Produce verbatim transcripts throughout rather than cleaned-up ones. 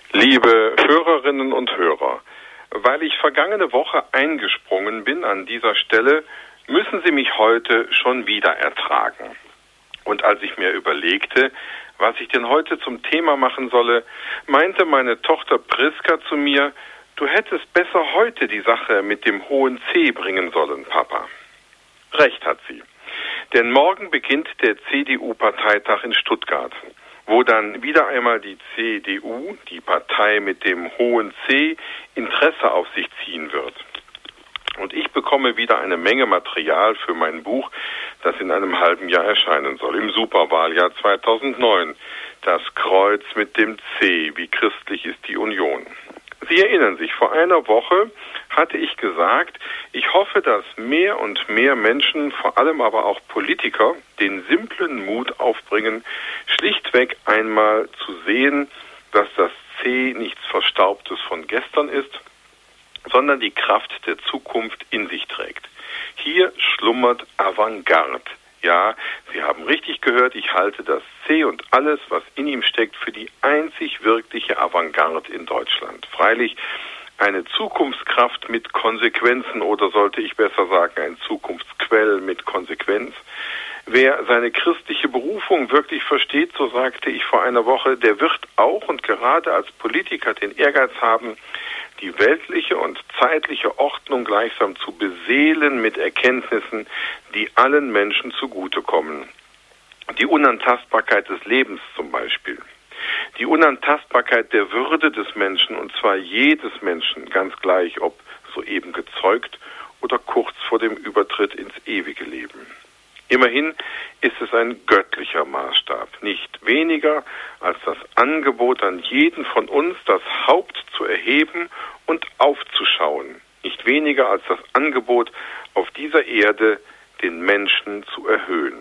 Liebe Hörerinnen und Hörer, weil ich vergangene Woche eingesprungen bin an dieser Stelle, müssen Sie mich heute schon wieder ertragen. Und als ich mir überlegte, was ich denn heute zum Thema machen solle, meinte meine Tochter Priska zu mir, du hättest besser heute die Sache mit dem hohen C bringen sollen, Papa. Recht hat sie. Denn morgen beginnt der C D U-Parteitag in Stuttgart, wo dann wieder einmal die C D U, die Partei mit dem hohen C, Interesse auf sich ziehen wird. Und ich bekomme wieder eine Menge Material für mein Buch, das in einem halben Jahr erscheinen soll, im Superwahljahr zweitausendneun. Das Kreuz mit dem C, wie christlich ist die Union. Sie erinnern sich, vor einer Woche hatte ich gesagt, ich hoffe, dass mehr und mehr Menschen, vor allem aber auch Politiker, den simplen Mut aufbringen, schlichtweg einmal zu sehen, dass das C nichts Verstaubtes von gestern ist, sondern die Kraft der Zukunft in sich trägt. Hier schlummert Avantgarde. Ja, Sie haben richtig gehört, ich halte das C und alles, was in ihm steckt, für die einzig wirkliche Avantgarde in Deutschland. Freilich eine Zukunftskraft mit Konsequenzen, oder sollte ich besser sagen, ein Zukunftsquell mit Konsequenz. Wer seine christliche Berufung wirklich versteht, so sagte ich vor einer Woche, der wird auch und gerade als Politiker den Ehrgeiz haben, die weltliche und zeitliche Ordnung gleichsam zu beseelen mit Erkenntnissen, die allen Menschen zugutekommen. Die Unantastbarkeit des Lebens zum Beispiel. Die Unantastbarkeit der Würde des Menschen, und zwar jedes Menschen, ganz gleich, ob soeben gezeugt oder kurz vor dem Übertritt ins ewige Leben. Immerhin ist es ein göttlicher Maßstab, nicht weniger als das Angebot an jeden von uns, das Haupt zu erheben und aufzuschauen, nicht weniger als das Angebot, auf dieser Erde den Menschen zu erhöhen.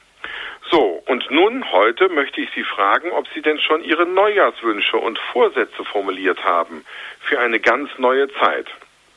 So, und nun heute möchte ich Sie fragen, ob Sie denn schon Ihre Neujahrswünsche und Vorsätze formuliert haben für eine ganz neue Zeit.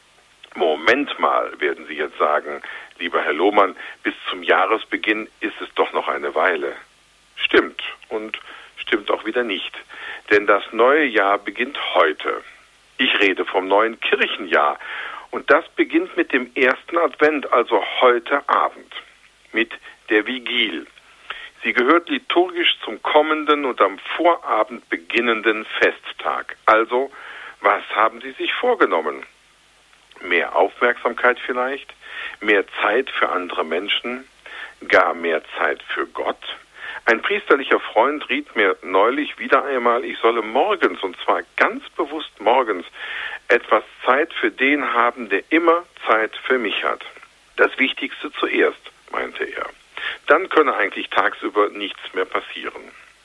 Moment mal, werden Sie jetzt sagen, lieber Herr Lohmann, bis zum Jahresbeginn ist es doch noch eine Weile. Stimmt und stimmt auch wieder nicht, denn das neue Jahr beginnt heute. Ich rede vom neuen Kirchenjahr und das beginnt mit dem ersten Advent, also heute Abend, mit der Vigil. Sie gehört liturgisch zum kommenden und am Vorabend beginnenden Festtag. Also, was haben Sie sich vorgenommen? Mehr Aufmerksamkeit vielleicht? Mehr Zeit für andere Menschen? Gar mehr Zeit für Gott? Ein priesterlicher Freund riet mir neulich wieder einmal, ich solle morgens, und zwar ganz bewusst morgens, etwas Zeit für den haben, der immer Zeit für mich hat. Das Wichtigste zuerst, meinte er. Dann könne eigentlich tagsüber nichts mehr passieren.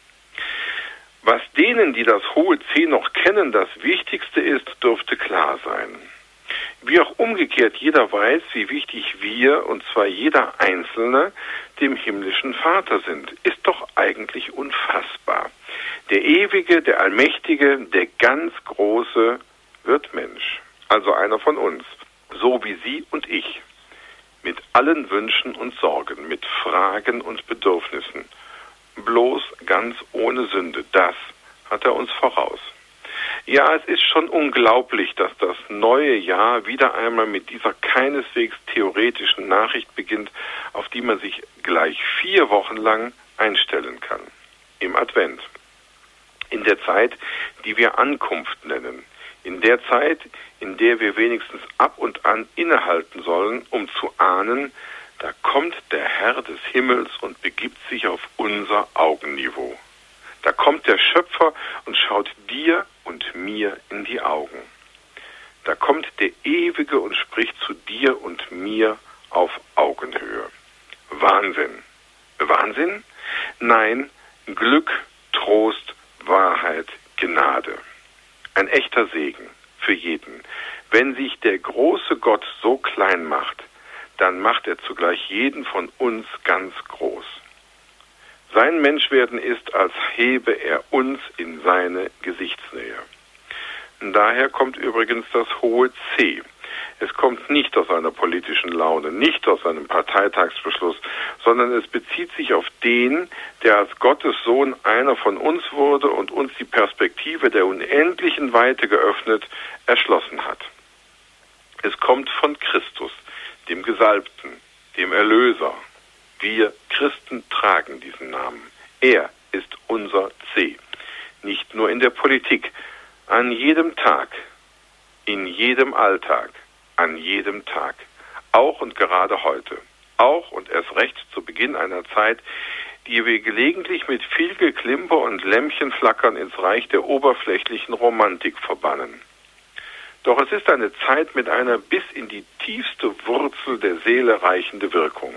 Was denen, die das hohe C noch kennen, das Wichtigste ist, dürfte klar sein. Wie auch umgekehrt jeder weiß, wie wichtig wir, und zwar jeder Einzelne, dem himmlischen Vater sind, ist doch eigentlich unfassbar. Der Ewige, der Allmächtige, der ganz Große wird Mensch, also einer von uns, so wie Sie und ich, mit allen Wünschen und Sorgen, mit Fragen und Bedürfnissen, bloß ganz ohne Sünde, das hat er uns voraus. Ja, es ist schon unglaublich, dass das neue Jahr wieder einmal mit dieser keineswegs theoretischen Nachricht beginnt, auf die man sich gleich vier Wochen lang einstellen kann. Im Advent. In der Zeit, die wir Ankunft nennen. In der Zeit, in der wir wenigstens ab und an innehalten sollen, um zu ahnen, da kommt der Herr des Himmels und begibt sich auf unser Augenniveau. Da kommt der Schöpfer und schaut dir und mir in die Augen. Da kommt der Ewige und spricht zu dir und mir auf Augenhöhe. Wahnsinn. Wahnsinn? Nein, Glück, Trost, Wahrheit, Gnade. Ein echter Segen für jeden. Wenn sich der große Gott so klein macht, dann macht er zugleich jeden von uns ganz groß. Sein Menschwerden ist, als hebe er uns in seine Gesichtsnähe. Daher kommt übrigens das hohe C. Es kommt nicht aus einer politischen Laune, nicht aus einem Parteitagsbeschluss, sondern es bezieht sich auf den, der als Gottes Sohn einer von uns wurde und uns die Perspektive der unendlichen Weite geöffnet, erschlossen hat. Es kommt von Christus, dem Gesalbten, dem Erlöser. Wir Christen tragen diesen Namen. Er ist unser C. Nicht nur in der Politik, an jedem Tag, in jedem Alltag, an jedem Tag, auch und gerade heute, auch und erst recht zu Beginn einer Zeit, die wir gelegentlich mit viel Geklimper und Lämpchenflackern ins Reich der oberflächlichen Romantik verbannen. Doch es ist eine Zeit mit einer bis in die tiefste Wurzel der Seele reichende Wirkung.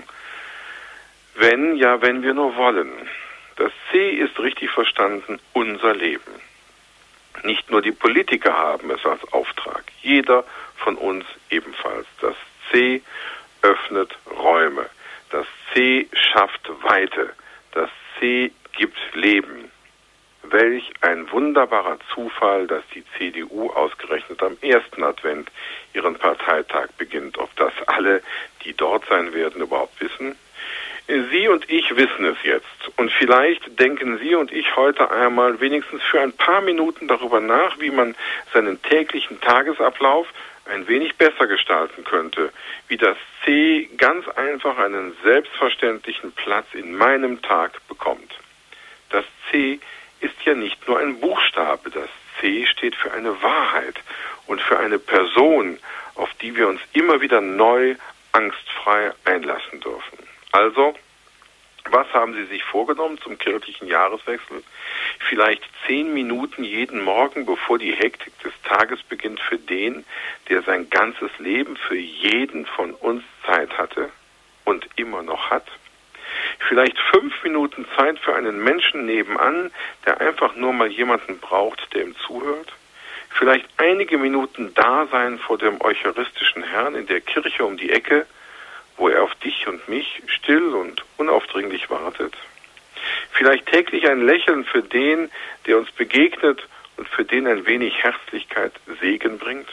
Wenn, ja, wenn wir nur wollen. Das C ist richtig verstanden unser Leben. Nicht nur die Politiker haben es als Auftrag, jeder von uns ebenfalls. Das C öffnet Räume, das C schafft Weite, das C gibt Leben. Welch ein wunderbarer Zufall, dass die C D U ausgerechnet am ersten Advent ihren Parteitag beginnt. Ob das alle, die dort sein werden, überhaupt wissen? Sie und ich wissen es jetzt. Und vielleicht denken Sie und ich heute einmal wenigstens für ein paar Minuten darüber nach, wie man seinen täglichen Tagesablauf ein wenig besser gestalten könnte. Wie das C ganz einfach einen selbstverständlichen Platz in meinem Tag bekommt. Das C ist ja nicht nur ein Buchstabe. Das C steht für eine Wahrheit und für eine Person, auf die wir uns immer wieder neu angstfrei einlassen dürfen. Also, was haben Sie sich vorgenommen zum kirchlichen Jahreswechsel? Vielleicht zehn Minuten jeden Morgen, bevor die Hektik des Tages beginnt, für den, der sein ganzes Leben für jeden von uns Zeit hatte und immer noch hat? Vielleicht fünf Minuten Zeit für einen Menschen nebenan, der einfach nur mal jemanden braucht, der ihm zuhört? Vielleicht einige Minuten Dasein vor dem eucharistischen Herrn in der Kirche um die Ecke, wo er auf dich und mich still und unaufdringlich wartet. Vielleicht täglich ein Lächeln für den, der uns begegnet und für den ein wenig Herzlichkeit Segen bringt.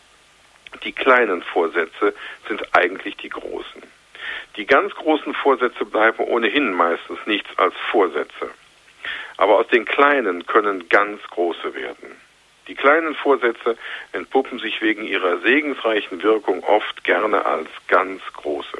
Die kleinen Vorsätze sind eigentlich die großen. Die ganz großen Vorsätze bleiben ohnehin meistens nichts als Vorsätze. Aber aus den kleinen können ganz große werden. Die kleinen Vorsätze entpuppen sich wegen ihrer segensreichen Wirkung oft gerne als ganz große.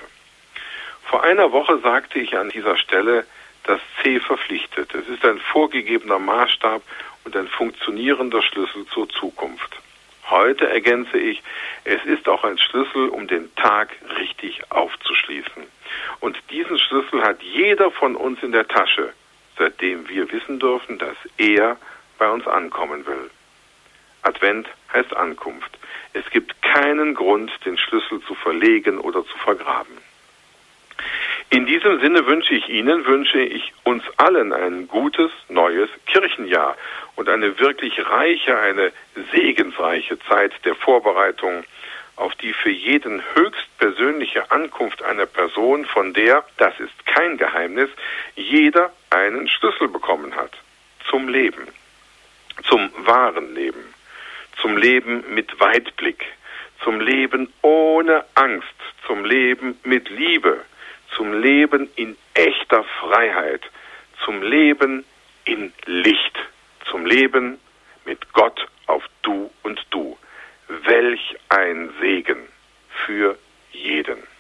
Vor einer Woche sagte ich an dieser Stelle, das C verpflichtet. Es ist ein vorgegebener Maßstab und ein funktionierender Schlüssel zur Zukunft. Heute ergänze ich, es ist auch ein Schlüssel, um den Tag richtig aufzuschließen. Und diesen Schlüssel hat jeder von uns in der Tasche, seitdem wir wissen dürfen, dass er bei uns ankommen will. Advent heißt Ankunft. Es gibt keinen Grund, den Schlüssel zu verlegen oder zu vergraben. In diesem Sinne wünsche ich Ihnen, wünsche ich uns allen ein gutes, neues Kirchenjahr und eine wirklich reiche, eine segensreiche Zeit der Vorbereitung auf die für jeden höchst persönliche Ankunft einer Person, von der, das ist kein Geheimnis, jeder einen Schlüssel bekommen hat. Zum Leben. Zum wahren Leben. Zum Leben mit Weitblick, zum Leben ohne Angst, zum Leben mit Liebe, zum Leben in echter Freiheit, zum Leben in Licht, zum Leben mit Gott auf Du und Du. Welch ein Segen für jeden.